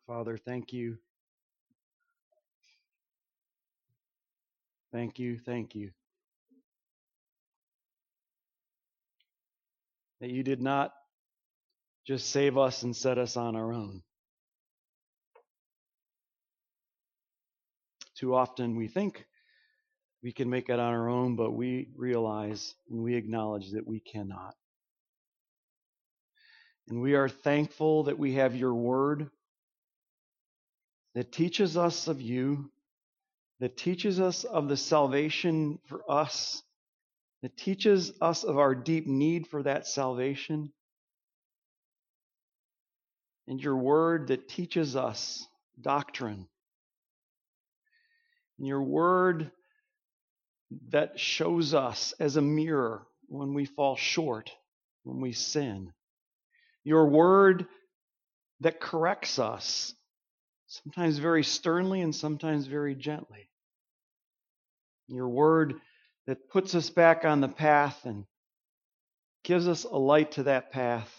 Father, thank you. Thank you, thank you. That you did not just save us and set us on our own. Too often we think we can make it on our own, but we realize and we acknowledge that we cannot. And we are thankful that we have your word that teaches us of you, that teaches us of the salvation for us, that teaches us of our deep need for that salvation, and your word that teaches us doctrine, and your word that shows us as a mirror when we fall short, when we sin, your word that corrects us, sometimes very sternly and sometimes very gently, your word that puts us back on the path and gives us a light to that path,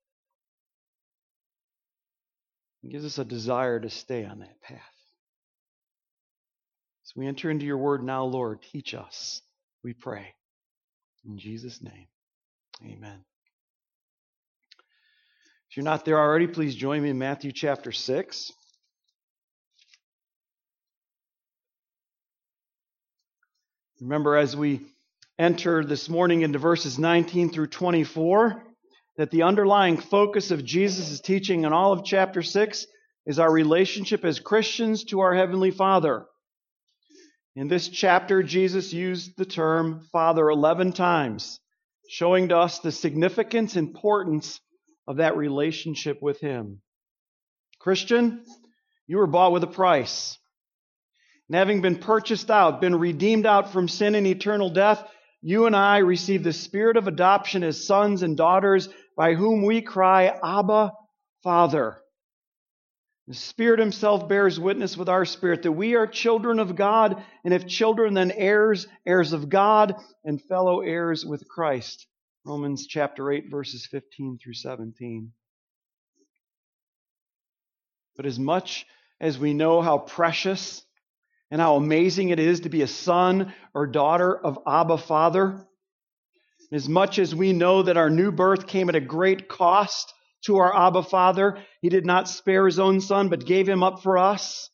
and gives us a desire to stay on that path. As we enter into your word now, Lord, teach us, we pray. In Jesus' name, amen. If you're not there already, please join me in Matthew chapter 6. Remember, as we enter this morning into verses 19 through 24, that the underlying focus of Jesus' teaching in all of chapter 6 is our relationship as Christians to our Heavenly Father. In this chapter, Jesus used the term Father 11 times, showing to us the significance and importance of that relationship with Him. Christian, you were bought with a price. And having been purchased out, been redeemed out from sin and eternal death, you and I receive the spirit of adoption as sons and daughters, by whom we cry, Abba, Father. The Spirit Himself bears witness with our spirit that we are children of God, and if children, then heirs, heirs of God, and fellow heirs with Christ. Romans chapter 8, verses 15 through 17. But as much as we know how precious and how amazing it is to be a son or daughter of Abba Father, as much as we know that our new birth came at a great cost to our Abba Father, He did not spare His own Son, but gave Him up for us.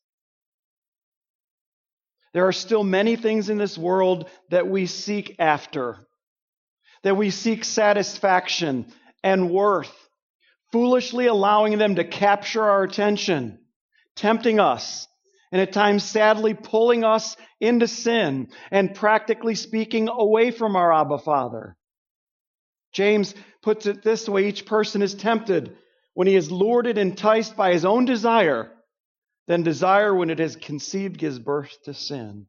There are still many things in this world that we seek after, that we seek satisfaction and worth, foolishly allowing them to capture our attention, tempting us, and at times sadly pulling us into sin and practically speaking away from our Abba Father. James puts it this way: each person is tempted when he is lured and enticed by his own desire. Then desire, when it has conceived, gives birth to sin.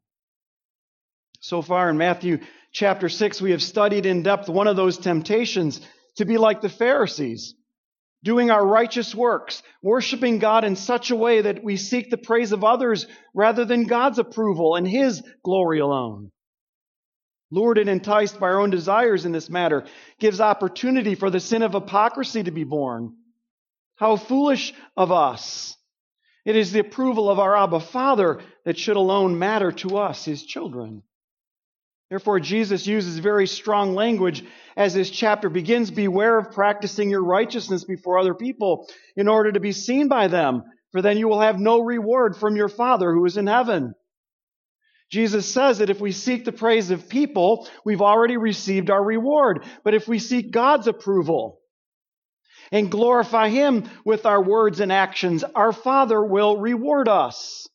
So far in Matthew chapter 6, we have studied in depth one of those temptations, to be like the Pharisees, doing our righteous works, worshiping God in such a way that we seek the praise of others rather than God's approval and His glory alone. Lured and enticed by our own desires in this matter gives opportunity for the sin of hypocrisy to be born. How foolish of us! It is the approval of our Abba Father that should alone matter to us, His children. Therefore, Jesus uses very strong language as this chapter begins. Beware of practicing your righteousness before other people in order to be seen by them, for then you will have no reward from your Father who is in heaven. Jesus says that if we seek the praise of people, we've already received our reward. But if we seek God's approval and glorify Him with our words and actions, our Father will reward us.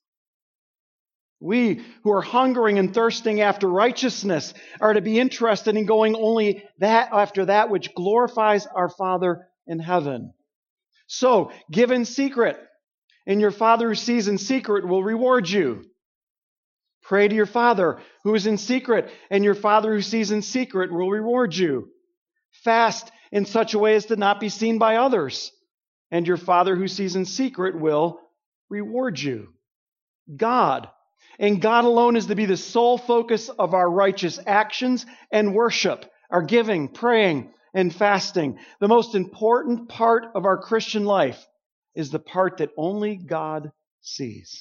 We who are hungering and thirsting after righteousness are to be interested in going only after that which glorifies our Father in heaven. So, give in secret, and your Father who sees in secret will reward you. Pray to your Father who is in secret, and your Father who sees in secret will reward you. Fast in such a way as to not be seen by others, and your Father who sees in secret will reward you. God, and God alone, is to be the sole focus of our righteous actions and worship, our giving, praying, and fasting. The most important part of our Christian life is the part that only God sees.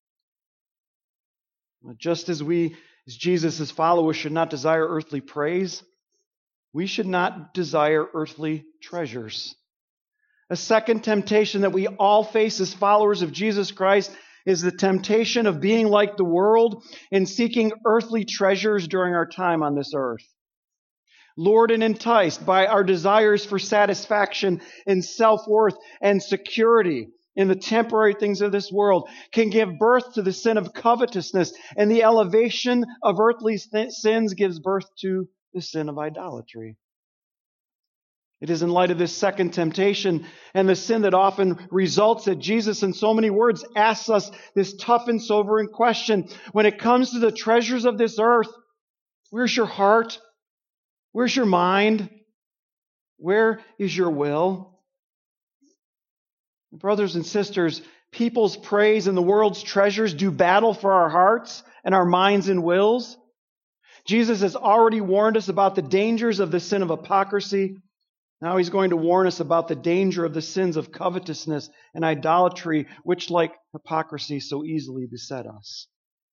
Just as we, as Jesus' followers, should not desire earthly praise, we should not desire earthly treasures. A second temptation that we all face as followers of Jesus Christ is the temptation of being like the world and seeking earthly treasures during our time on this earth. Lured and enticed by our desires for satisfaction and self-worth and security in the temporary things of this world can give birth to the sin of covetousness, and the elevation of earthly sins gives birth to the sin of idolatry. It is in light of this second temptation and the sin that often results that Jesus, in so many words, asks us this tough and sobering question. When it comes to the treasures of this earth, where's your heart? Where's your mind? Where is your will? Brothers and sisters, people's praise and the world's treasures do battle for our hearts and our minds and wills. Jesus has already warned us about the dangers of the sin of hypocrisy. Now he's going to warn us about the danger of the sins of covetousness and idolatry, which, like hypocrisy, so easily beset us.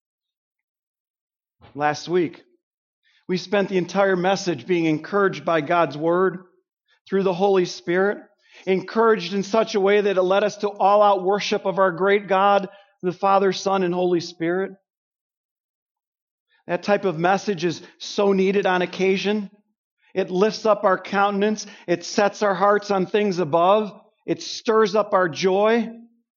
Last week, we spent the entire message being encouraged by God's Word through the Holy Spirit, encouraged in such a way that it led us to all-out worship of our great God, the Father, Son, and Holy Spirit. That type of message is so needed on occasion. It lifts up our countenance. It sets our hearts on things above. It stirs up our joy.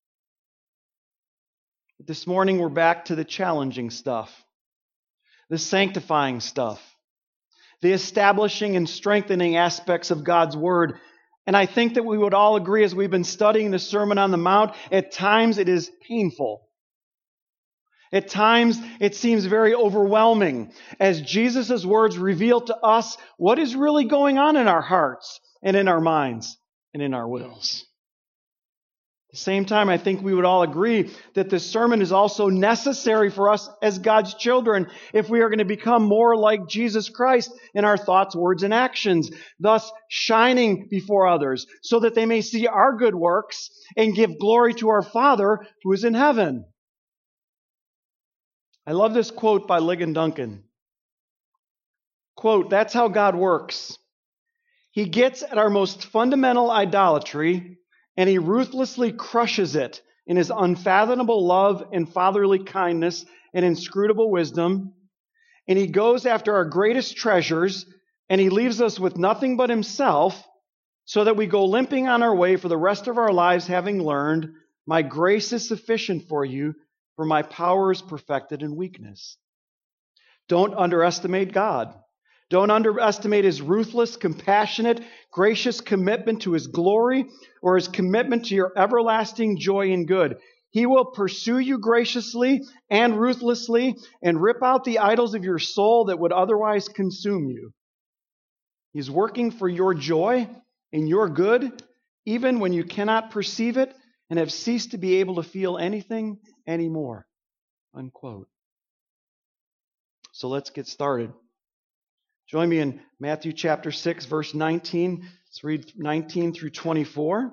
But this morning we're back to the challenging stuff, the sanctifying stuff, the establishing and strengthening aspects of God's Word. And I think that we would all agree, as we've been studying the Sermon on the Mount, at times it is painful. At times, it seems very overwhelming as Jesus' words reveal to us what is really going on in our hearts and in our minds and in our wills. At the same time, I think we would all agree that this sermon is also necessary for us as God's children if we are going to become more like Jesus Christ in our thoughts, words, and actions, thus shining before others so that they may see our good works and give glory to our Father who is in heaven. I love this quote by Ligon Duncan. Quote, "That's how God works. He gets at our most fundamental idolatry and He ruthlessly crushes it in His unfathomable love and fatherly kindness and inscrutable wisdom. And He goes after our greatest treasures and He leaves us with nothing but Himself so that we go limping on our way for the rest of our lives having learned, 'My grace is sufficient for you, for my power is perfected in weakness.'" Don't underestimate God. Don't underestimate His ruthless, compassionate, gracious commitment to His glory or His commitment to your everlasting joy and good. He will pursue you graciously and ruthlessly and rip out the idols of your soul that would otherwise consume you. He's working for your joy and your good, even when you cannot perceive it and have ceased to be able to feel anything anymore. Unquote. So let's get started. Join me in Matthew chapter 6, verse 19. Let's read 19 through 24.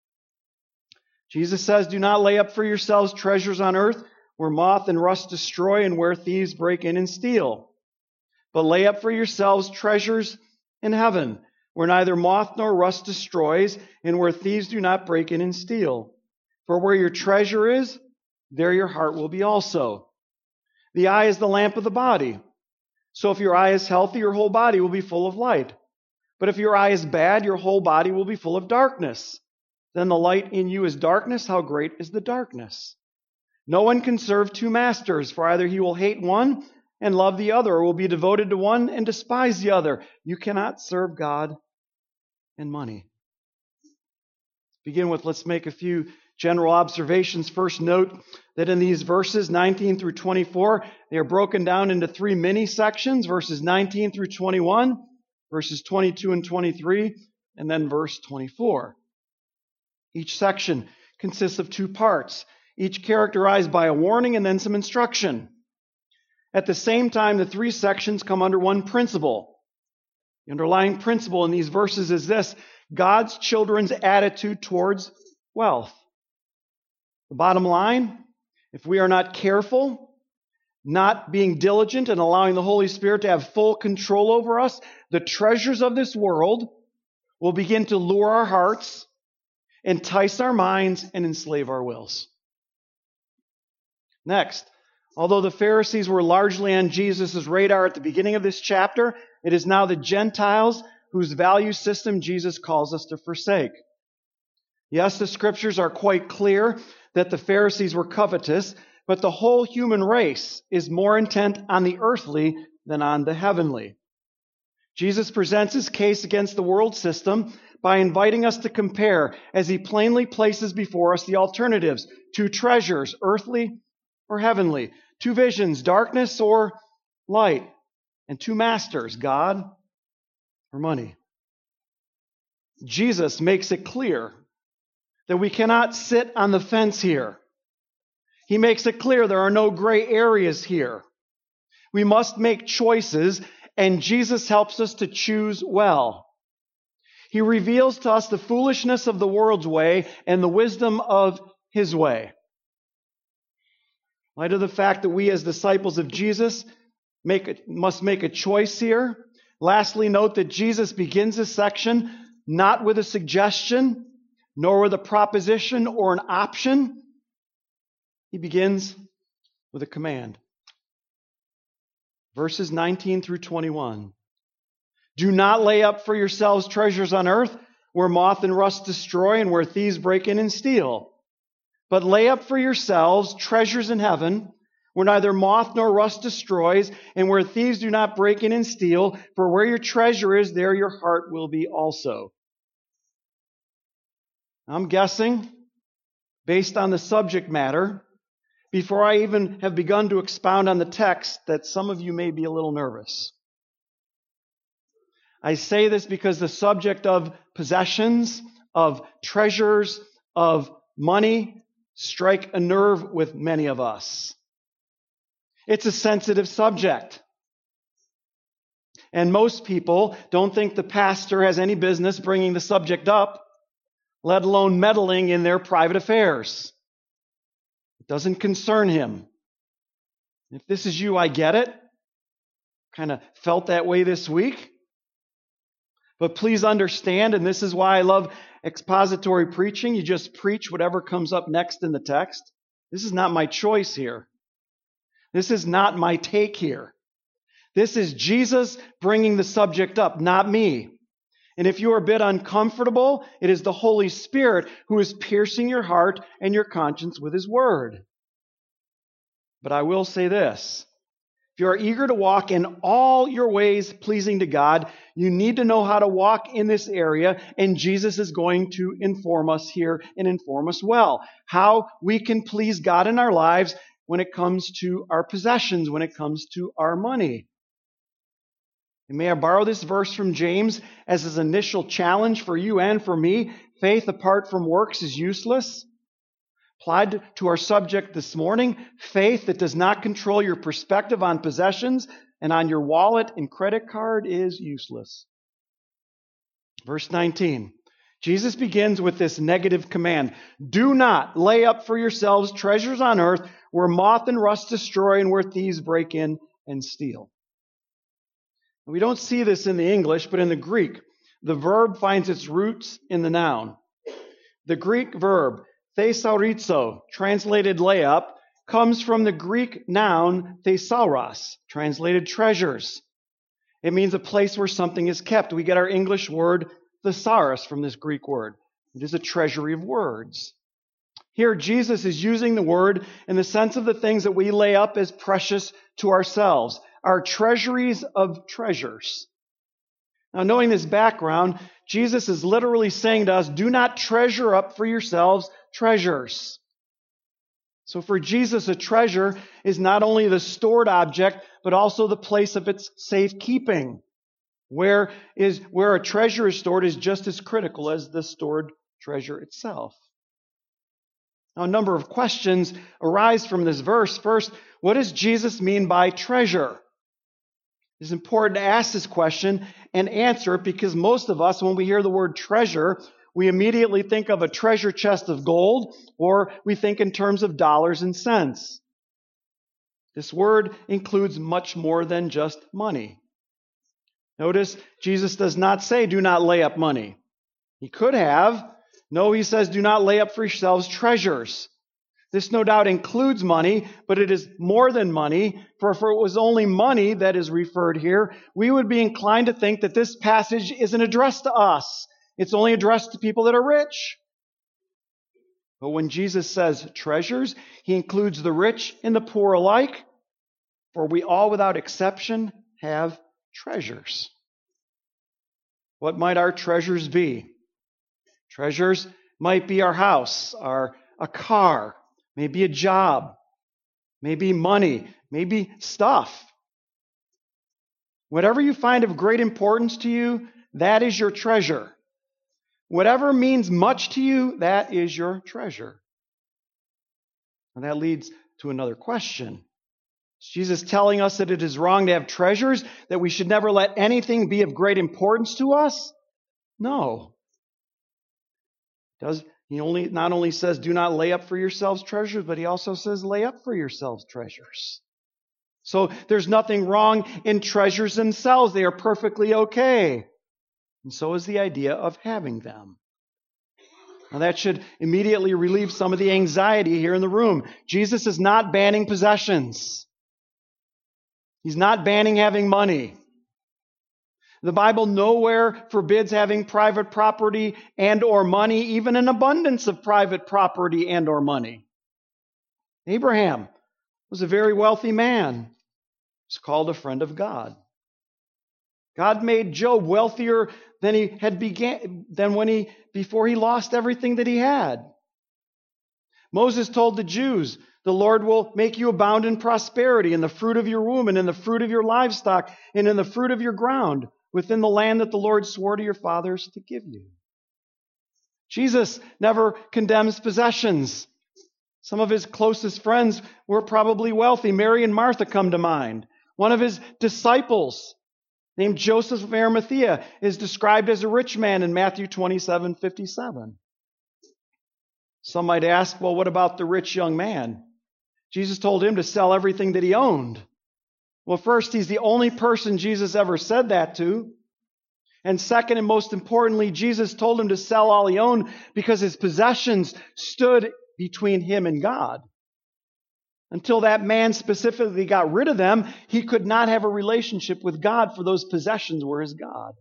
Jesus says, "Do not lay up for yourselves treasures on earth where moth and rust destroy and where thieves break in and steal. But lay up for yourselves treasures in heaven where neither moth nor rust destroys and where thieves do not break in and steal. For where your treasure is, there your heart will be also. The eye is the lamp of the body. So if your eye is healthy, your whole body will be full of light. But if your eye is bad, your whole body will be full of darkness. Then the light in you is darkness. How great is the darkness? No one can serve two masters, for either he will hate one and love the other, or will be devoted to one and despise the other. You cannot serve God and money." Let's make a few general observations. First, note that in these verses 19 through 24, they are broken down into three mini sections: verses 19 through 21, verses 22 and 23, and then verse 24. Each section consists of two parts, each characterized by a warning and then some instruction. At the same time, the three sections come under one principle. The underlying principle in these verses is this: God's children's attitude towards wealth. The bottom line, if we are not careful, not being diligent and allowing the Holy Spirit to have full control over us, the treasures of this world will begin to lure our hearts, entice our minds, and enslave our wills. Next, although the Pharisees were largely on Jesus' radar at the beginning of this chapter, it is now the Gentiles whose value system Jesus calls us to forsake. Yes, the Scriptures are quite clear that the Pharisees were covetous, but the whole human race is more intent on the earthly than on the heavenly. Jesus presents his case against the world system by inviting us to compare as he plainly places before us the alternatives: two treasures, earthly or heavenly, two visions, darkness or light, and two masters, God or money. Jesus makes it clear that we cannot sit on the fence here. He makes it clear there are no gray areas here. We must make choices, and Jesus helps us to choose well. He reveals to us the foolishness of the world's way and the wisdom of his way. In light of the fact that we as disciples of Jesus must make a choice here, lastly, note that Jesus begins this section not with a suggestion, nor with a proposition or an option. He begins with a command. Verses 19 through 21. Do not lay up for yourselves treasures on earth, where moth and rust destroy and where thieves break in and steal. But lay up for yourselves treasures in heaven, where neither moth nor rust destroys, and where thieves do not break in and steal. For where your treasure is, there your heart will be also. I'm guessing, based on the subject matter, before I even have begun to expound on the text, that some of you may be a little nervous. I say this because the subject of possessions, of treasures, of money strike a nerve with many of us. It's a sensitive subject. And most people don't think the pastor has any business bringing the subject up, let alone meddling in their private affairs. It doesn't concern him. If this is you, I get it. Kind of felt that way this week. But please understand, and this is why I love expository preaching. You just preach whatever comes up next in the text. This is not my choice here. This is not my take here. This is Jesus bringing the subject up, not me. And if you are a bit uncomfortable, it is the Holy Spirit who is piercing your heart and your conscience with his word. But I will say this. If you are eager to walk in all your ways pleasing to God, you need to know how to walk in this area, and Jesus is going to inform us here and inform us well. How we can please God in our lives when it comes to our possessions, when it comes to our money. And may I borrow this verse from James as his initial challenge for you and for me? Faith apart from works is useless. Applied to our subject this morning, faith that does not control your perspective on possessions and on your wallet and credit card is useless. Verse 19. Jesus begins with this negative command. Do not lay up for yourselves treasures on earth where moth and rust destroy and where thieves break in and steal. We don't see this in the English, but in the Greek, the verb finds its roots in the noun. The Greek verb, thesaurizo, translated lay up, comes from the Greek noun thesauros, translated treasures. It means a place where something is kept. We get our English word thesaurus from this Greek word. It is a treasury of words. Here, Jesus is using the word in the sense of the things that we lay up as precious to ourselves, our treasuries of treasures. Now, knowing this background, Jesus is literally saying to us, do not treasure up for yourselves treasures. So for Jesus, a treasure is not only the stored object, but also the place of its safekeeping. Where a treasure is stored is just as critical as the stored treasure itself. Now, a number of questions arise from this verse. First, what does Jesus mean by treasure? It's important to ask this question and answer it because most of us, when we hear the word treasure, we immediately think of a treasure chest of gold, or we think in terms of dollars and cents. This word includes much more than just money. Notice, Jesus does not say, do not lay up money. He could have. No, he says, do not lay up for yourselves treasures. This no doubt includes money, but it is more than money, for if it was only money that is referred here, we would be inclined to think that this passage isn't addressed to us. It's only addressed to people that are rich. But when Jesus says treasures, he includes the rich and the poor alike, for we all without exception have treasures. What might our treasures be? Treasures might be our house, a car, maybe a job, maybe money, maybe stuff. Whatever you find of great importance to you, that is your treasure. Whatever means much to you, that is your treasure. And that leads to another question. Is Jesus telling us that it is wrong to have treasures, that we should never let anything be of great importance to us? No. He not only says, do not lay up for yourselves treasures, but he also says, lay up for yourselves treasures. So there's nothing wrong in treasures themselves. They are perfectly okay. And so is the idea of having them. Now that should immediately relieve some of the anxiety here in the room. Jesus is not banning possessions. He's not banning having money. The Bible nowhere forbids having private property and or money, even an abundance of private property and or money. Abraham was a very wealthy man. He's called a friend of God. God made Job wealthier than he had before he lost everything that he had. Moses told the Jews, the Lord will make you abound in prosperity, in the fruit of your womb, and in the fruit of your livestock, and in the fruit of your ground, within the land that the Lord swore to your fathers to give you. Jesus never condemns possessions. Some of his closest friends were probably wealthy. Mary and Martha come to mind. One of his disciples, named Joseph of Arimathea, is described as a rich man in Matthew 27:57. Some might ask, well, what about the rich young man? Jesus told him to sell everything that he owned. Well, first, he's the only person Jesus ever said that to. And second, and most importantly, Jesus told him to sell all he owned because his possessions stood between him and God. Until that man specifically got rid of them, he could not have a relationship with God, for those possessions were his God.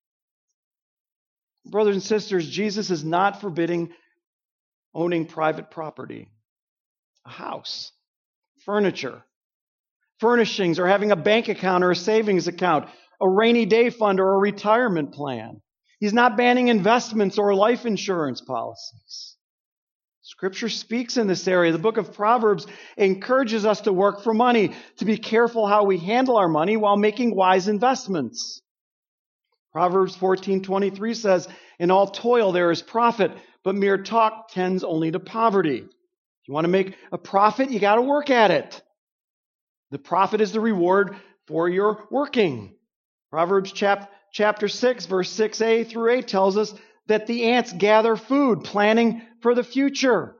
Brothers and sisters, Jesus is not forbidding owning private property, a house, furniture, furnishings, or having a bank account or a savings account, a rainy day fund or a retirement plan. He's not banning investments or life insurance policies. Scripture speaks in this area. The book of Proverbs encourages us to work for money, to be careful how we handle our money while making wise investments. Proverbs 14:23 says, in all toil there is profit, but mere talk tends only to poverty. If you want to make a profit, you got to work at it. The profit is the reward for your working. Proverbs chapter 6, verse 6a through 8 tells us that the ants gather food, planning for the future.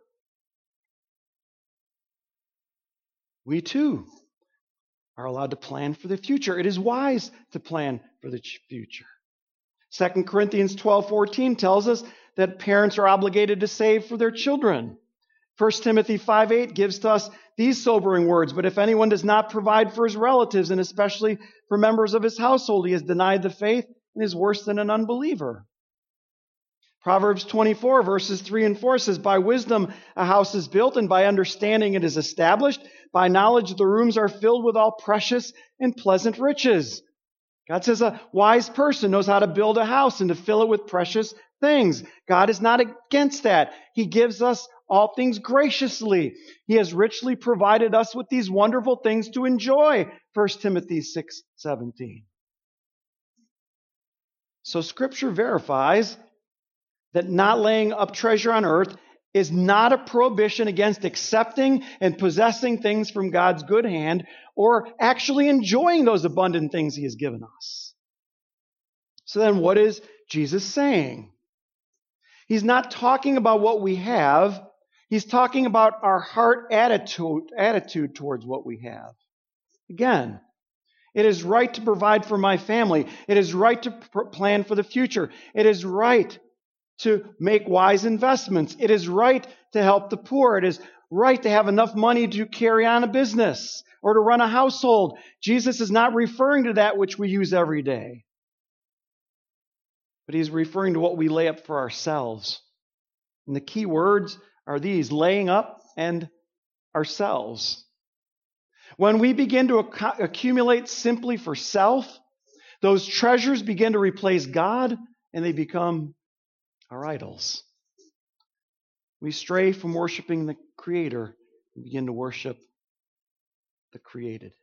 We too are allowed to plan for the future. It is wise to plan for the future. 2 Corinthians 12:14 tells us that parents are obligated to save for their children. 1 Timothy 5:8 gives to us these sobering words, but if anyone does not provide for his relatives, and especially for members of his household, he has denied the faith and is worse than an unbeliever. Proverbs 24, verses 3 and 4 says, by wisdom a house is built, and by understanding it is established. By knowledge the rooms are filled with all precious and pleasant riches. God says a wise person knows how to build a house and to fill it with precious things. God is not against that. He gives us all things graciously. He has richly provided us with these wonderful things to enjoy. 1 Timothy 6:17. So Scripture verifies that not laying up treasure on earth is not a prohibition against accepting and possessing things from God's good hand or actually enjoying those abundant things He has given us. So then what is Jesus saying? He's not talking about what we have. He's talking about our heart attitude towards what we have. Again, it is right to provide for my family. It is right to plan for the future. It is right to make wise investments. It is right to help the poor. It is right to have enough money to carry on a business or to run a household. Jesus is not referring to that which we use every day, but he's referring to what we lay up for ourselves. And the key words are these: laying up and ourselves. When we begin to accumulate simply for self, those treasures begin to replace God and they become our idols. We stray from worshiping the Creator and begin to worship the created.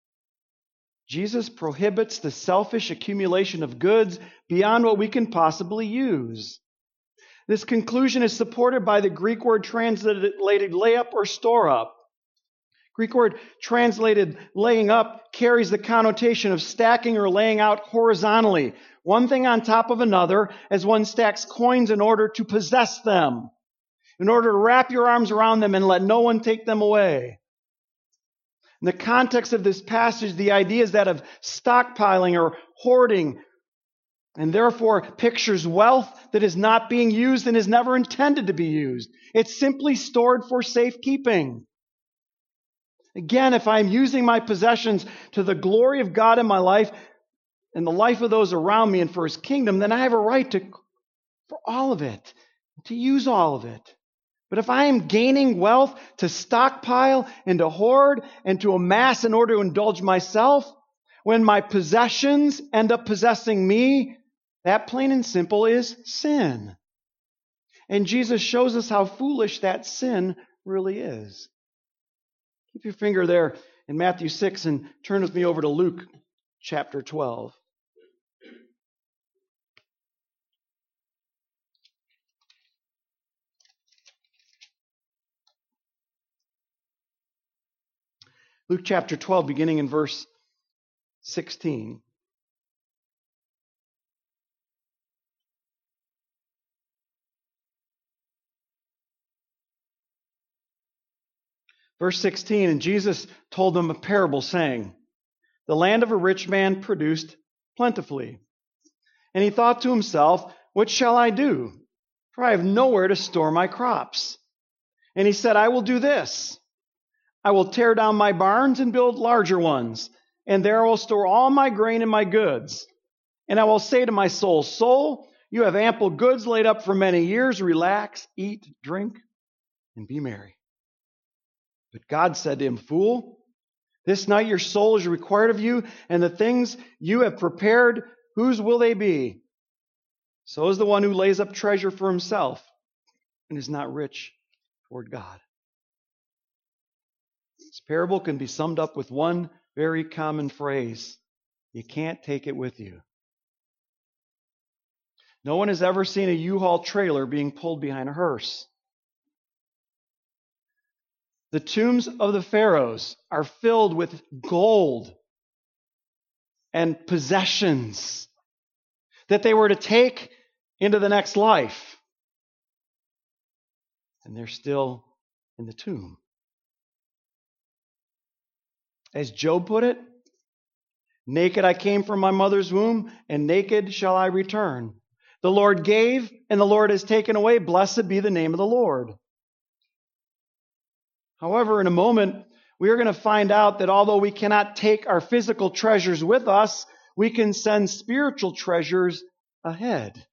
Jesus prohibits the selfish accumulation of goods beyond what we can possibly use. This conclusion is supported by the Greek word translated lay up or store up. Greek word translated laying up carries the connotation of stacking or laying out horizontally, one thing on top of another, as one stacks coins in order to possess them, in order to wrap your arms around them and let no one take them away. In the context of this passage, the idea is that of stockpiling or hoarding, and therefore pictures wealth that is not being used and is never intended to be used. It's simply stored for safekeeping. Again, if I'm using my possessions to the glory of God in my life and the life of those around me and for His kingdom, then I have a right for all of it, to use all of it. But if I am gaining wealth to stockpile and to hoard and to amass in order to indulge myself, when my possessions end up possessing me, that plain and simple is sin. And Jesus shows us how foolish that sin really is. Keep your finger there in Matthew 6 and turn with me over to Luke chapter 12. Luke chapter 12, beginning in verse 16. Verse 16, and Jesus told them a parable, saying, the land of a rich man produced plentifully. And he thought to himself, what shall I do? For I have nowhere to store my crops. And he said, I will do this. I will tear down my barns and build larger ones, and there I will store all my grain and my goods. And I will say to my soul, soul, you have ample goods laid up for many years. Relax, eat, drink, and be merry. But God said to him, fool, this night your soul is required of you, and the things you have prepared, whose will they be? So is the one who lays up treasure for himself and is not rich toward God. This parable can be summed up with one very common phrase: you can't take it with you. No one has ever seen a U-Haul trailer being pulled behind a hearse. The tombs of the pharaohs are filled with gold and possessions that they were to take into the next life. And they're still in the tomb. As Job put it, naked I came from my mother's womb, and naked shall I return. The Lord gave, and the Lord has taken away. Blessed be the name of the Lord. However, in a moment, we are going to find out that although we cannot take our physical treasures with us, we can send spiritual treasures ahead.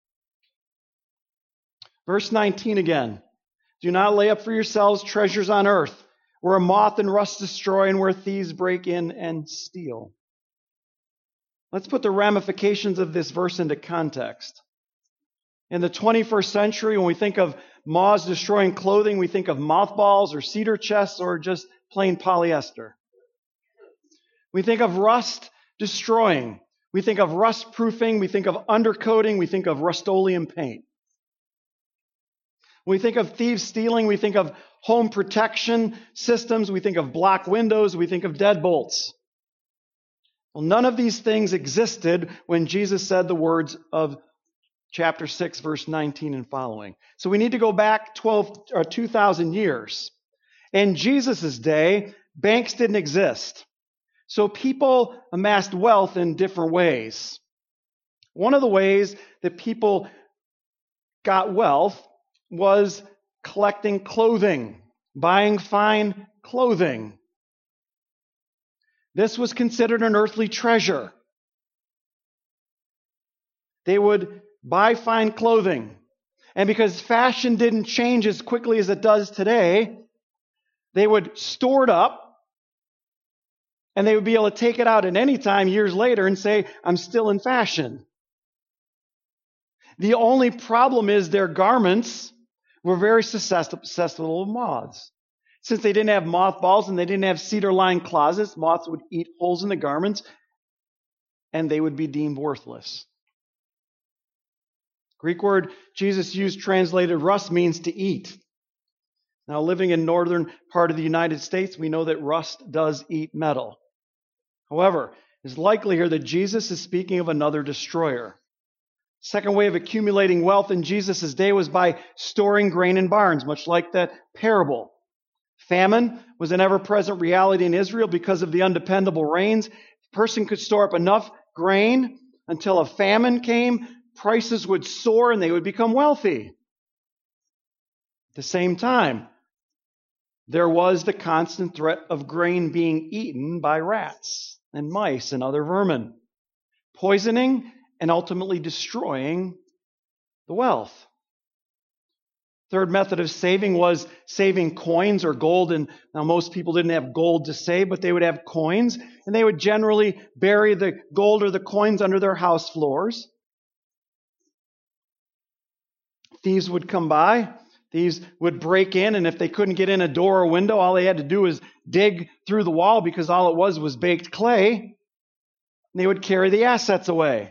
Verse 19 again. Do not lay up for yourselves treasures on earth, where a moth and rust destroy and where thieves break in and steal. Let's put the ramifications of this verse into context. In the 21st century, when we think of moths destroying clothing, we think of mothballs or cedar chests or just plain polyester. We think of rust destroying. We think of rust proofing. We think of undercoating. We think of Rust-Oleum paint. When we think of thieves stealing, we think of home protection systems. We think of block windows. We think of deadbolts. Well, none of these things existed when Jesus said the words of chapter 6, verse 19 and following. So we need to go back 2,000 years. In Jesus' day, banks didn't exist. So people amassed wealth in different ways. One of the ways that people got wealth was collecting clothing, buying fine clothing. This was considered an earthly treasure. They would buy fine clothing. And because fashion didn't change as quickly as it does today, they would store it up, and they would be able to take it out at any time years later and say, I'm still in fashion. The only problem is their garments were very susceptible to moths. Since they didn't have mothballs and they didn't have cedar-lined closets, moths would eat holes in the garments, and they would be deemed worthless. Greek word Jesus used translated rust means to eat. Now, living in northern part of the United States, we know that rust does eat metal. However, it's likely here that Jesus is speaking of another destroyer. Second way of accumulating wealth in Jesus' day was by storing grain in barns, much like that parable. Famine was an ever-present reality in Israel because of the undependable rains. A person could store up enough grain until a famine came, prices would soar, and they would become wealthy. At the same time, there was the constant threat of grain being eaten by rats and mice and other vermin, poisoning and ultimately destroying the wealth. Third method of saving was saving coins or gold. And now most people didn't have gold to save, but they would have coins, and they would generally bury the gold or the coins under their house floors. Thieves would come by. Thieves would break in, and if they couldn't get in a door or window, all they had to do was dig through the wall because all it was baked clay. And they would carry the assets away.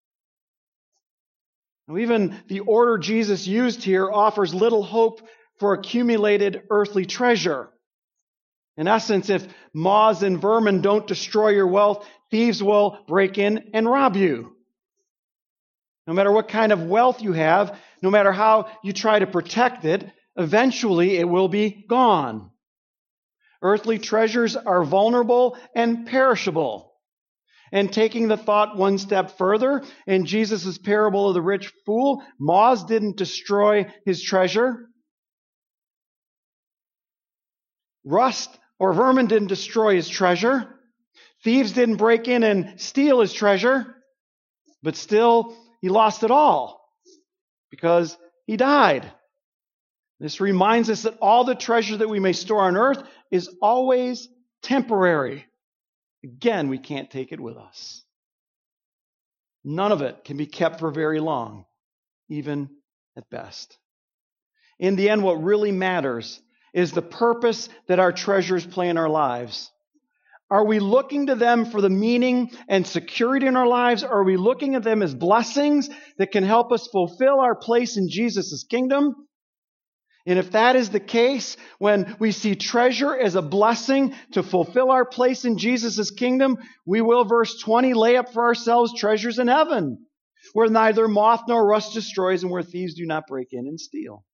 Now, even the order Jesus used here offers little hope for accumulated earthly treasure. In essence, if moths and vermin don't destroy your wealth, thieves will break in and rob you. No matter what kind of wealth you have, no matter how you try to protect it, eventually it will be gone. Earthly treasures are vulnerable and perishable. And taking the thought one step further, in Jesus' parable of the rich fool, moths didn't destroy his treasure. Rust or vermin didn't destroy his treasure. Thieves didn't break in and steal his treasure. But still, he lost it all because he died. This reminds us that all the treasure that we may store on earth is always temporary. Again, we can't take it with us. None of it can be kept for very long, even at best. In the end, what really matters is the purpose that our treasures play in our lives. Are we looking to them for the meaning and security in our lives? Or are we looking at them as blessings that can help us fulfill our place in Jesus' kingdom? And if that is the case, when we see treasure as a blessing to fulfill our place in Jesus' kingdom, we will, verse 20, lay up for ourselves treasures in heaven, where neither moth nor rust destroys and where thieves do not break in and steal.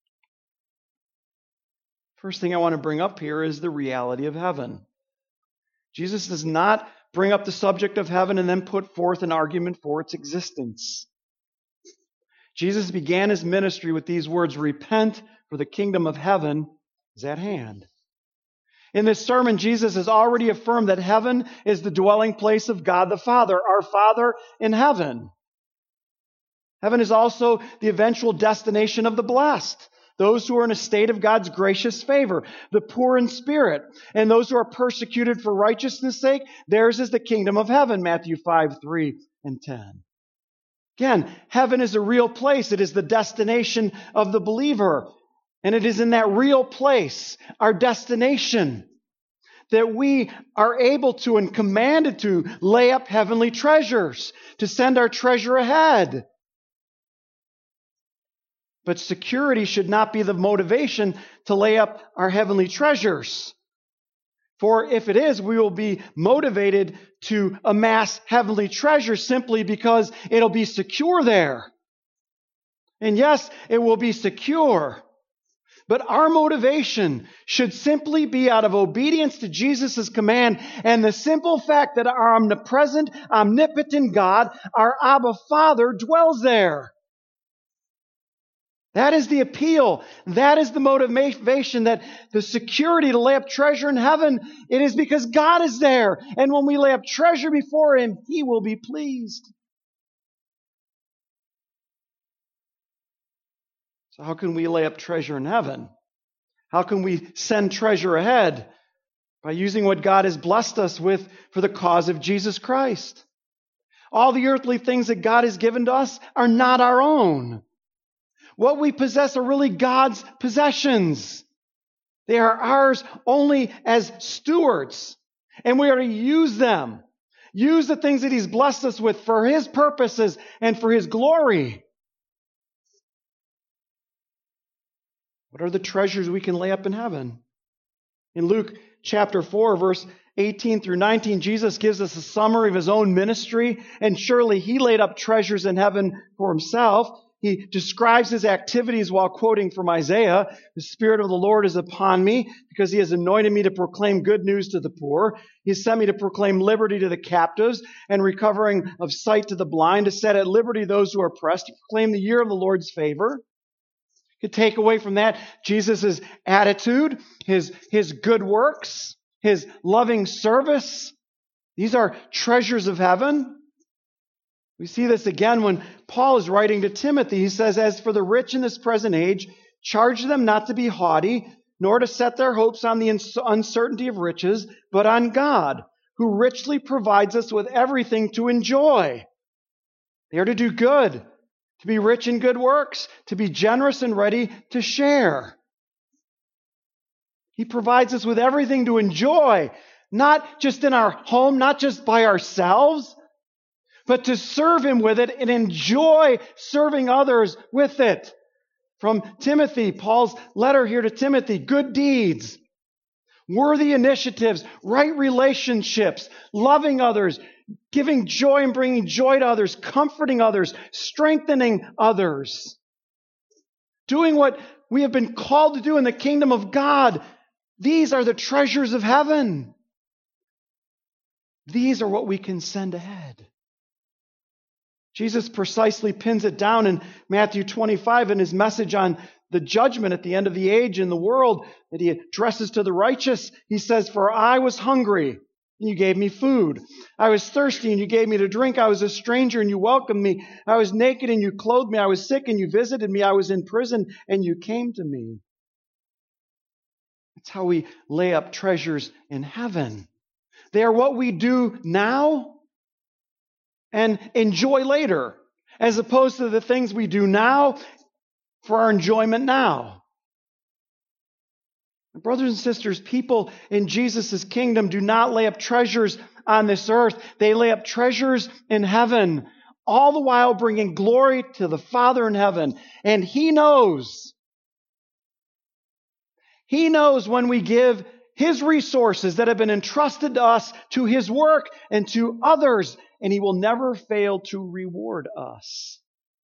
First thing I want to bring up here is the reality of heaven. Jesus does not bring up the subject of heaven and then put forth an argument for its existence. Jesus began his ministry with these words, "Repent, for the kingdom of heaven is at hand." In this sermon, Jesus has already affirmed that heaven is the dwelling place of God the Father, our Father in heaven. Heaven is also the eventual destination of the blessed, those who are in a state of God's gracious favor, the poor in spirit, and those who are persecuted for righteousness' sake. Theirs is the kingdom of heaven, Matthew 5:3 and 10. Again, heaven is a real place. It is the destination of the believer. And it is in that real place, our destination, that we are able to and commanded to lay up heavenly treasures, to send our treasure ahead. But security should not be the motivation to lay up our heavenly treasures. For if it is, we will be motivated to amass heavenly treasures simply because it'll be secure there. And yes, it will be secure. But our motivation should simply be out of obedience to Jesus' command and the simple fact that our omnipresent, omnipotent God, our Abba Father, dwells there. That is the appeal. That is the motivation, that the security to lay up treasure in heaven. It is because God is there. And when we lay up treasure before Him, He will be pleased. So how can we lay up treasure in heaven? How can we send treasure ahead? By using what God has blessed us with for the cause of Jesus Christ. All the earthly things that God has given to us are not our own. What we possess are really God's possessions. They are ours only as stewards. And we are to use them. Use the things that He's blessed us with for His purposes and for His glory. What are the treasures we can lay up in heaven? In Luke chapter 4, verse 18 through 19, Jesus gives us a summary of His own ministry, and surely He laid up treasures in heaven for Himself. He describes His activities while quoting from Isaiah. The Spirit of the Lord is upon me because He has anointed me to proclaim good news to the poor. He has sent me to proclaim liberty to the captives and recovering of sight to the blind, to set at liberty those who are oppressed, to proclaim the year of the Lord's favor. You could take away from that Jesus' attitude, His good works, His loving service. These are treasures of heaven. We see this again when Paul is writing to Timothy. He says, "As for the rich in this present age, charge them not to be haughty, nor to set their hopes on the uncertainty of riches, but on God, who richly provides us with everything to enjoy." They are to do good, to be rich in good works, to be generous and ready to share. He provides us with everything to enjoy, not just in our home, not just by ourselves, but to serve Him with it and enjoy serving others with it. From Timothy, Paul's letter here to Timothy, good deeds, worthy initiatives, right relationships, loving others, giving joy and bringing joy to others, comforting others, strengthening others. Doing what we have been called to do in the kingdom of God. These are the treasures of heaven. These are what we can send ahead. Jesus precisely pins it down in Matthew 25 in His message on the judgment at the end of the age in the world that He addresses to the righteous. He says, "For I was hungry, and you gave me food. I was thirsty, and you gave me to drink. I was a stranger, and you welcomed me. I was naked, and you clothed me. I was sick, and you visited me. I was in prison, and you came to me." That's how we lay up treasures in heaven. They are what we do now and enjoy later, as opposed to the things we do now for our enjoyment now. Brothers and sisters, people in Jesus' kingdom do not lay up treasures on this earth. They lay up treasures in heaven, all the while bringing glory to the Father in heaven. And He knows when we give His resources that have been entrusted to us to His work and to others, and He will never fail to reward us.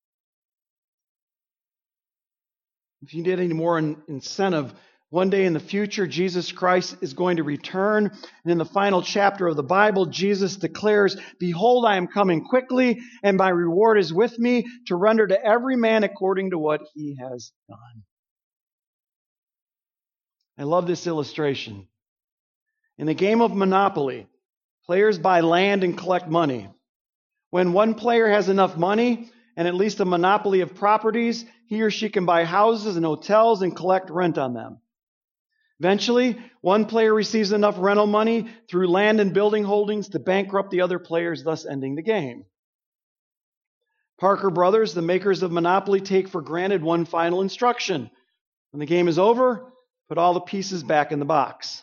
If you need any more incentive, one day in the future, Jesus Christ is going to return. And in the final chapter of the Bible, Jesus declares, "Behold, I am coming quickly, and my reward is with me to render to every man according to what he has done." I love this illustration. In the game of Monopoly, players buy land and collect money. When one player has enough money and at least a monopoly of properties, he or she can buy houses and hotels and collect rent on them. Eventually, one player receives enough rental money through land and building holdings to bankrupt the other players, thus ending the game. Parker Brothers, the makers of Monopoly, take for granted one final instruction. When the game is over, put all the pieces back in the box.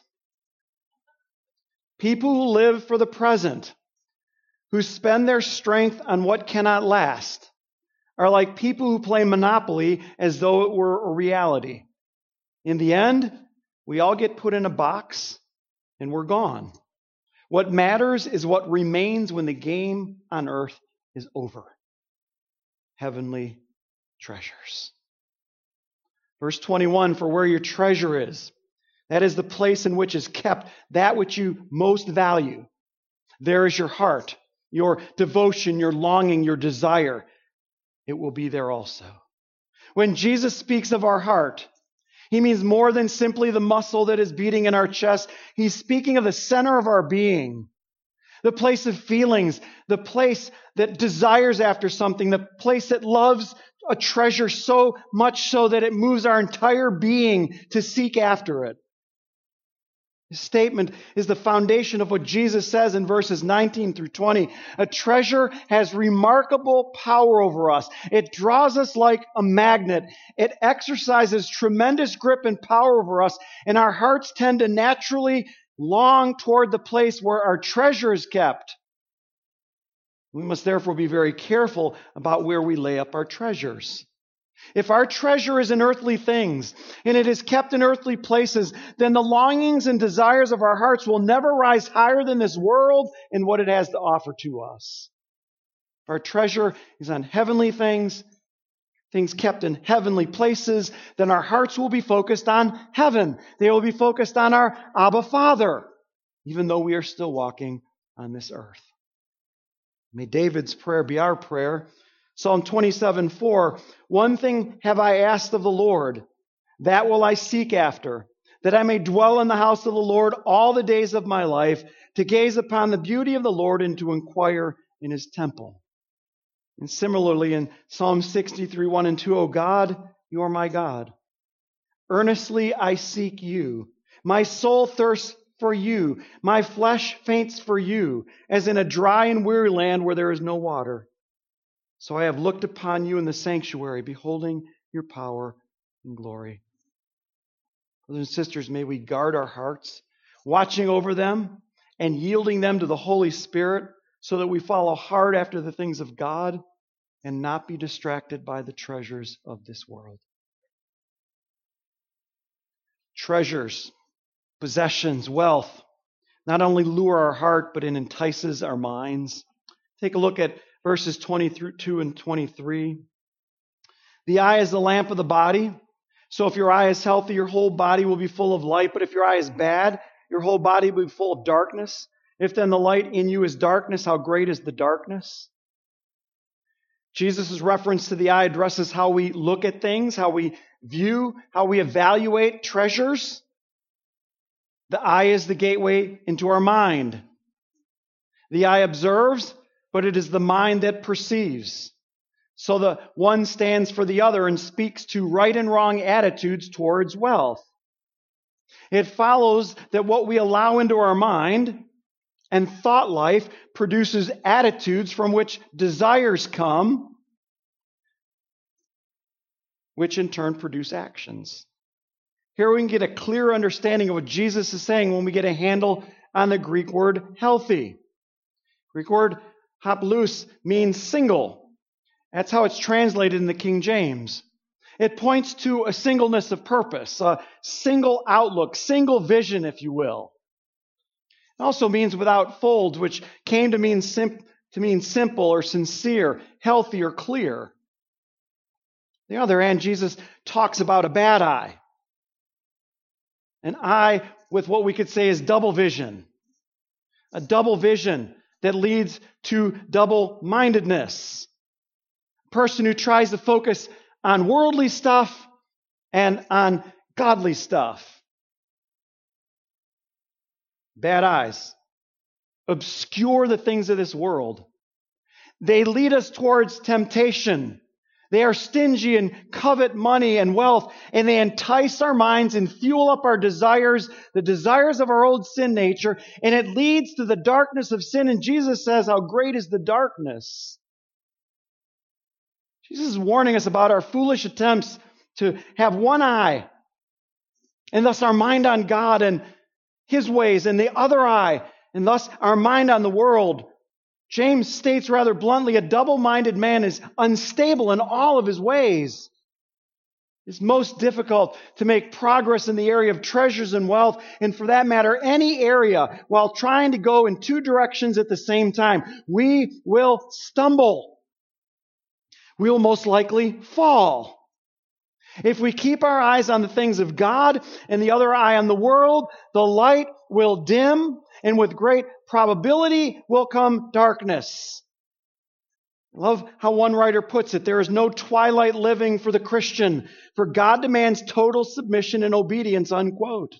People who live for the present, who spend their strength on what cannot last, are like people who play Monopoly as though it were a reality. In the end, we all get put in a box and we're gone. What matters is what remains when the game on earth is over. Heavenly treasures. Verse 21, for where your treasure is, that is the place in which is kept that which you most value. There is your heart, your devotion, your longing, your desire. It will be there also. When Jesus speaks of our heart, he means more than simply the muscle that is beating in our chest. He's speaking of the center of our being, the place of feelings, the place that desires after something, the place that loves a treasure so much so that it moves our entire being to seek after it. This statement is the foundation of what Jesus says in verses 19 through 20. A treasure has remarkable power over us. It draws us like a magnet. It exercises tremendous grip and power over us, and our hearts tend to naturally long toward the place where our treasure is kept. We must therefore be very careful about where we lay up our treasures. If our treasure is in earthly things, and it is kept in earthly places, then the longings and desires of our hearts will never rise higher than this world and what it has to offer to us. If our treasure is on heavenly things, things kept in heavenly places, then our hearts will be focused on heaven. They will be focused on our Abba Father, even though we are still walking on this earth. May David's prayer be our prayer. Psalm 27:4, one thing have I asked of the Lord, that will I seek after, that I may dwell in the house of the Lord all the days of my life, to gaze upon the beauty of the Lord and to inquire in his temple. And similarly in Psalm 63:1 and 2, O God, you are my God. Earnestly I seek you. My soul thirsts for you. My flesh faints for you, as in a dry and weary land where there is no water. So I have looked upon you in the sanctuary, beholding your power and glory. Brothers and sisters, may we guard our hearts, watching over them and yielding them to the Holy Spirit so that we follow hard after the things of God and not be distracted by the treasures of this world. Treasures, possessions, wealth, not only lure our heart, but it entices our minds. Take a look at verses 22 and 23. The eye is the lamp of the body. So if your eye is healthy, your whole body will be full of light. But if your eye is bad, your whole body will be full of darkness. If then the light in you is darkness, how great is the darkness? Jesus' reference to the eye addresses how we look at things, how we view, how we evaluate treasures. The eye is the gateway into our mind. The eye observes, but it is the mind that perceives. So the one stands for the other and speaks to right and wrong attitudes towards wealth. It follows that what we allow into our mind and thought life produces attitudes from which desires come, which in turn produce actions. Here we can get a clear understanding of what Jesus is saying when we get a handle on the Greek word healthy. Greek word haplous means single. That's how it's translated in the King James. It points to a singleness of purpose, a single outlook, single vision, if you will. It also means without folds, which came to mean simple or sincere, healthy or clear. On the other hand, Jesus talks about a bad eye. An eye with what we could say is double vision. A double vision that leads to double-mindedness. A person who tries to focus on worldly stuff and on godly stuff. Bad eyes obscure the things of this world. They lead us towards temptation. They are stingy and covet money and wealth, and they entice our minds and fuel up our desires, the desires of our old sin nature, and it leads to the darkness of sin. And Jesus says, how great is the darkness? Jesus is warning us about our foolish attempts to have one eye, and thus our mind on God and His ways, and the other eye, and thus our mind on the world. James states rather bluntly, a double-minded man is unstable in all of his ways. It's most difficult to make progress in the area of treasures and wealth, and for that matter, any area, while trying to go in two directions at the same time. We will stumble. we will most likely fall. If we keep our eyes on the things of God and the other eye on the world, the light will dim, and with great probability will come darkness. I love how one writer puts it, there is no twilight living for the Christian, for God demands total submission and obedience, unquote.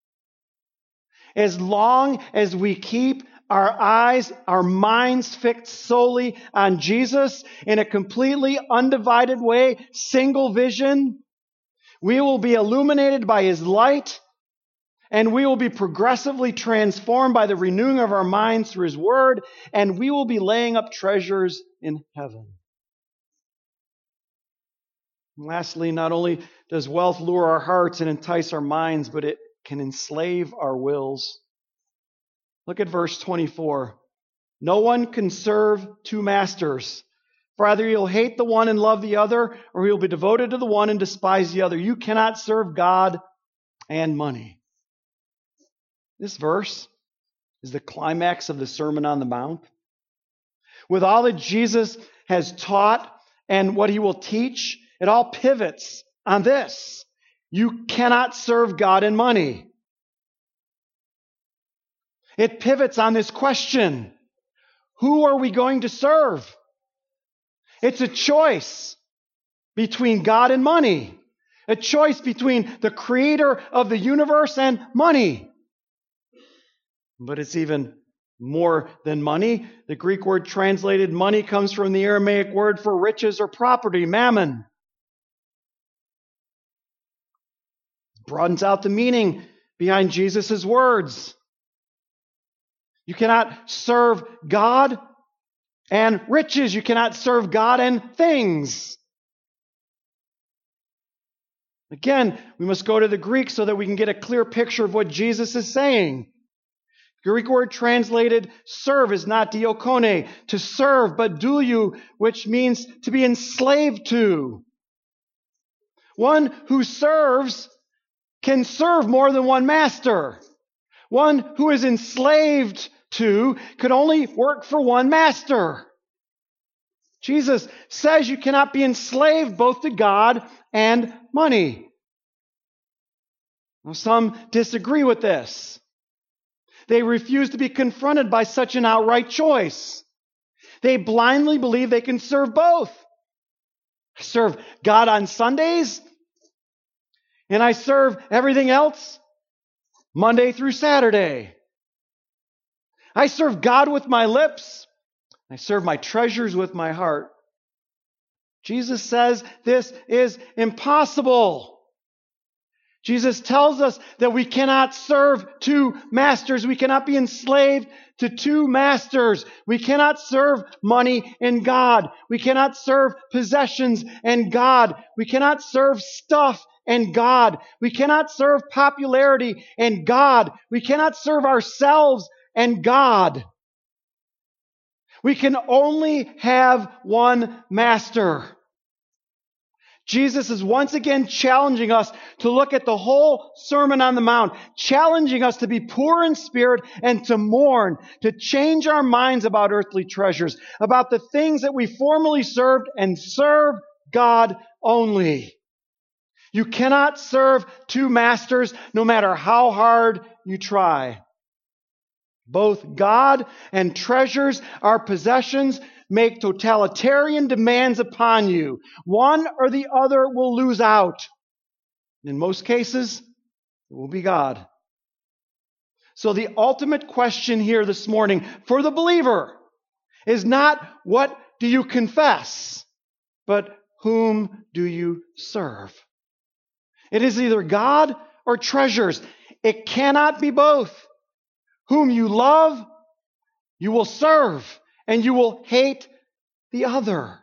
As long as we keep our eyes, our minds fixed solely on Jesus in a completely undivided way, single vision, we will be illuminated by His light, and we will be progressively transformed by the renewing of our minds through His Word, and we will be laying up treasures in heaven. And lastly, not only does wealth lure our hearts and entice our minds, but it can enslave our wills. Look at verse 24. No one can serve two masters. For either you'll hate the one and love the other, or you'll be devoted to the one and despise the other. You cannot serve God and money. This verse is the climax of the Sermon on the Mount. With all that Jesus has taught and what He will teach, it all pivots on this. You cannot serve God and money. It pivots on this question. Who are we going to serve? It's a choice between God and money. A choice between the creator of the universe and money. But it's even more than money. The Greek word translated money comes from the Aramaic word for riches or property, mammon. It broadens out the meaning behind Jesus' words. You cannot serve God and riches. You cannot serve God and things. Again, we must go to the Greek so that we can get a clear picture of what Jesus is saying. The Greek word translated serve is not diakone, to serve, but douliou, which means to be enslaved to. One who serves can serve more than one master. One who is enslaved to could only work for one master. Jesus says you cannot be enslaved both to God and money. Now, some disagree with this. They refuse to be confronted by such an outright choice. They blindly believe they can serve both. I serve God on Sundays, and I serve everything else Monday through Saturday. I serve God with my lips. I serve my treasures with my heart. Jesus says this is impossible. Jesus tells us that we cannot serve two masters. We cannot be enslaved to two masters. We cannot serve money and God. We cannot serve possessions and God. We cannot serve stuff and God. We cannot serve popularity and God. We cannot serve ourselves and God. We can only have one master. Jesus is once again challenging us to look at the whole Sermon on the Mount, challenging us to be poor in spirit and to mourn, to change our minds about earthly treasures, about the things that we formerly served, and serve God only. You cannot serve two masters no matter how hard you try. Both God and treasures, our possessions, make totalitarian demands upon you. One or the other will lose out. In most cases, it will be God. So the ultimate question here this morning for the believer is not what do you confess, but whom do you serve? It is either God or treasures. It cannot be both. Whom you love, you will serve, and you will hate the other.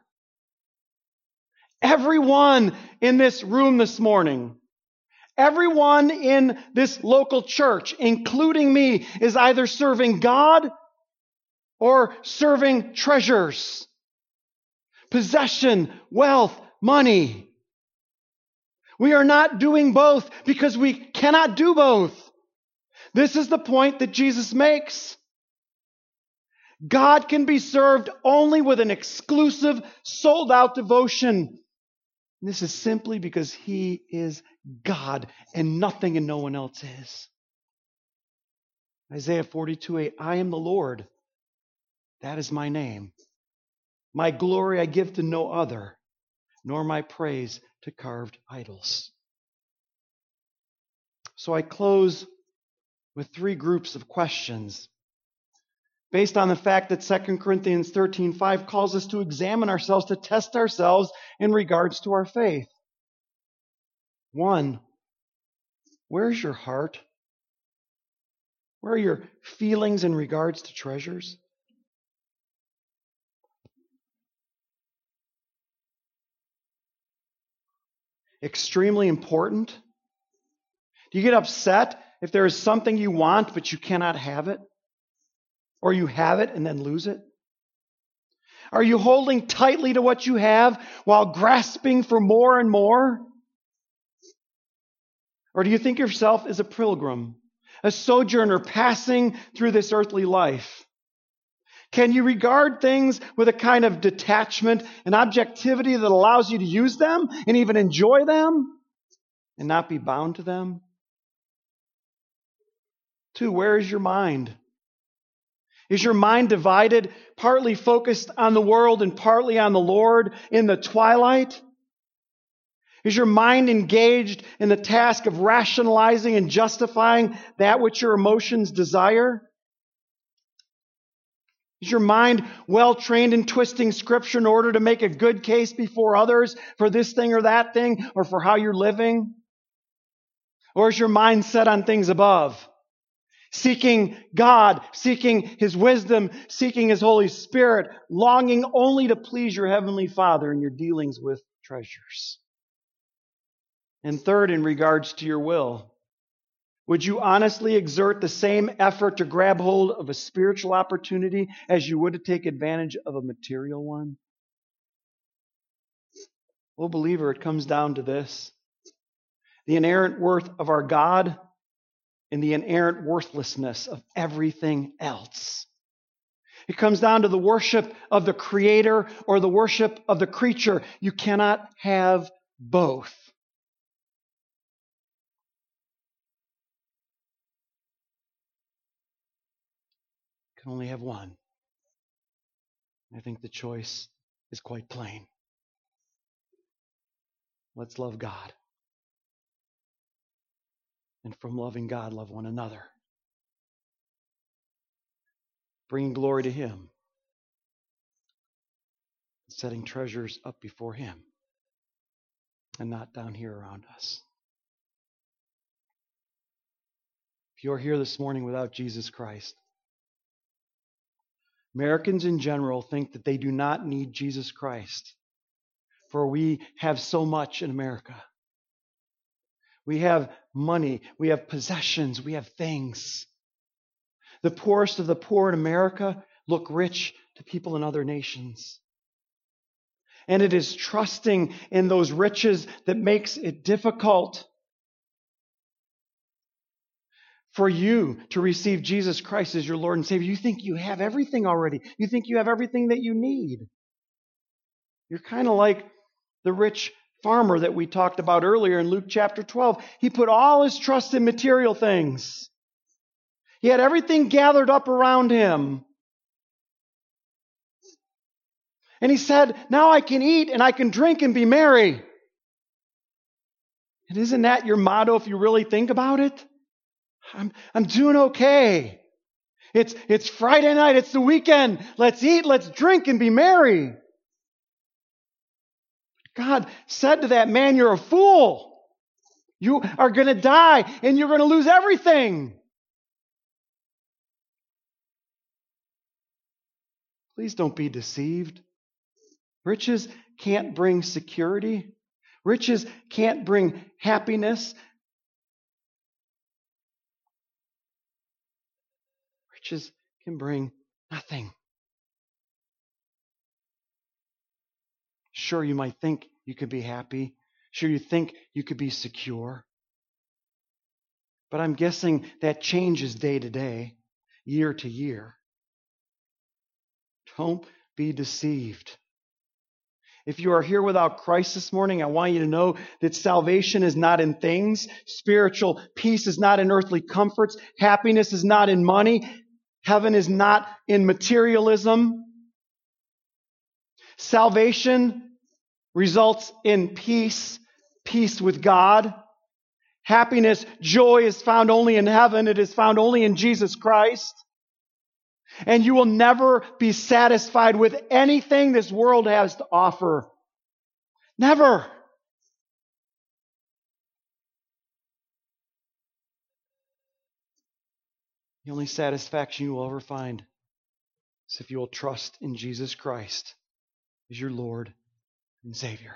Everyone in this room this morning, everyone in this local church, including me, is either serving God or serving treasures, possession, wealth, money. We are not doing both because we cannot do both. This is the point that Jesus makes. God can be served only with an exclusive, sold-out devotion. And this is simply because He is God and nothing and no one else is. Isaiah 42:8, I am the Lord. That is my name. My glory I give to no other, nor my praise to carved idols. So I close with three groups of questions based on the fact that 2 Corinthians 13:5 calls us to examine ourselves, to test ourselves in regards to our faith. 1, where's your heart? Where are your feelings in regards to treasures? Extremely important. Do you get upset if there is something you want but you cannot have it? Or you have it and then lose it? Are you holding tightly to what you have while grasping for more and more? Or do you think of yourself as a pilgrim, a sojourner passing through this earthly life? Can you regard things with a kind of detachment and objectivity that allows you to use them and even enjoy them and not be bound to them? 2, where is your mind? Is your mind divided, partly focused on the world and partly on the Lord in the twilight? Is your mind engaged in the task of rationalizing and justifying that which your emotions desire? Is your mind well trained in twisting Scripture in order to make a good case before others for this thing or that thing or for how you're living? Or is your mind set on things above? Seeking God, seeking His wisdom, seeking His Holy Spirit, longing only to please your Heavenly Father in your dealings with treasures. And third, in regards to your will, would you honestly exert the same effort to grab hold of a spiritual opportunity as you would to take advantage of a material one? Oh, believer, it comes down to this: the inerrant worth of our God and the inerrant worthlessness of everything else. It comes down to the worship of the Creator or the worship of the creature. You cannot have both. You can only have one. I think the choice is quite plain. Let's love God. And from loving God, love one another. Bringing glory to Him. Setting treasures up before Him. And not down here around us. If you're here this morning without Jesus Christ, Americans in general think that they do not need Jesus Christ. For we have so much in America. We have money, we have possessions, we have things. The poorest of the poor in America look rich to people in other nations. And it is trusting in those riches that makes it difficult for you to receive Jesus Christ as your Lord and Savior. You think you have everything already. You think you have everything that you need. You're kind of like the rich farmer that we talked about earlier in Luke chapter 12. He put all his trust in material things. He had everything gathered up around him. And he said, now I can eat and I can drink and be merry. And isn't that your motto if you really think about it? I'm doing okay. It's Friday night, it's the weekend. Let's eat, let's drink and be merry. God said to that man, you're a fool. You are going to die and you're going to lose everything. Please don't be deceived. Riches can't bring security. Riches can't bring happiness. Riches can bring nothing. Sure, you might think you could be happy. Sure, you think you could be secure. But I'm guessing that changes day to day, year to year. Don't be deceived. If you are here without Christ this morning, I want you to know that salvation is not in things. Spiritual peace is not in earthly comforts. Happiness is not in money. Heaven is not in materialism. Salvation results in peace, peace with God. Happiness, joy is found only in heaven. It is found only in Jesus Christ. And you will never be satisfied with anything this world has to offer. Never. The only satisfaction you will ever find is if you will trust in Jesus Christ as your Lord and Savior.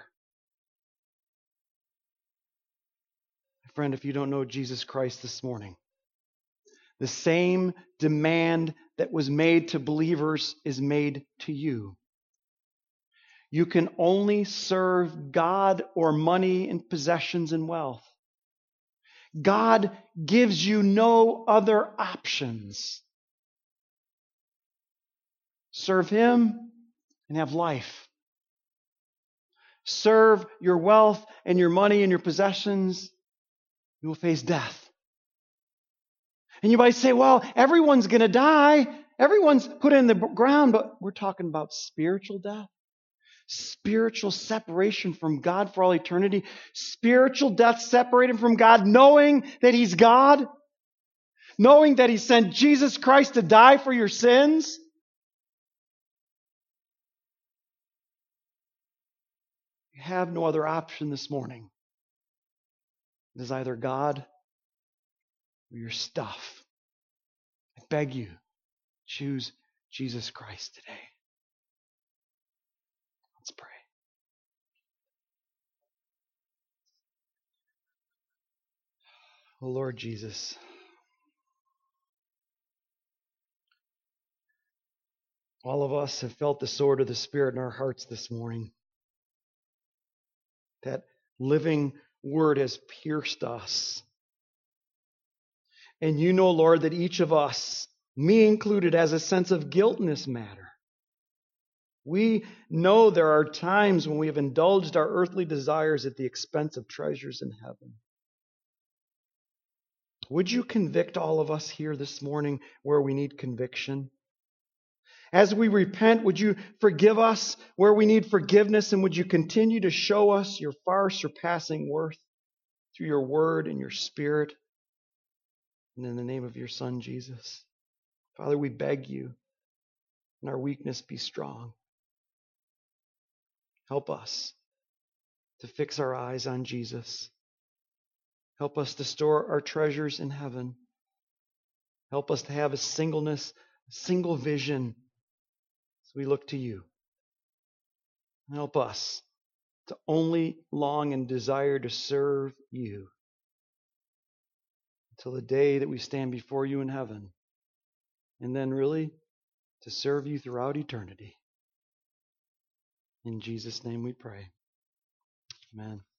My friend, if you don't know Jesus Christ this morning, the same demand that was made to believers is made to you. You can only serve God or money and possessions and wealth. God gives you no other options. Serve Him and have life. Serve your wealth and your money and your possessions, you will face death. And you might say, well, everyone's going to die. Everyone's put in the ground, but we're talking about spiritual death. Spiritual separation from God for all eternity. Spiritual death separated from God, knowing that He's God. Knowing that He sent Jesus Christ to die for your sins. You have no other option this morning. It is either God or your stuff. I beg you, choose Jesus Christ today. Let's pray. Oh Lord Jesus, all of us have felt the sword of the Spirit in our hearts this morning. That living word has pierced us. And you know, Lord, that each of us, me included, has a sense of guilt in this matter. We know there are times when we have indulged our earthly desires at the expense of treasures in heaven. Would you convict all of us here this morning where we need conviction? As we repent, would you forgive us where we need forgiveness, and would you continue to show us your far surpassing worth through your word and your Spirit? And in the name of your Son, Jesus. Father, we beg you, in our weakness be strong. Help us to fix our eyes on Jesus. Help us to store our treasures in heaven. Help us to have a singleness, a single vision as we look to you. Help us to only long and desire to serve you until the day that we stand before you in heaven. And then really to serve you throughout eternity. In Jesus' name we pray. Amen.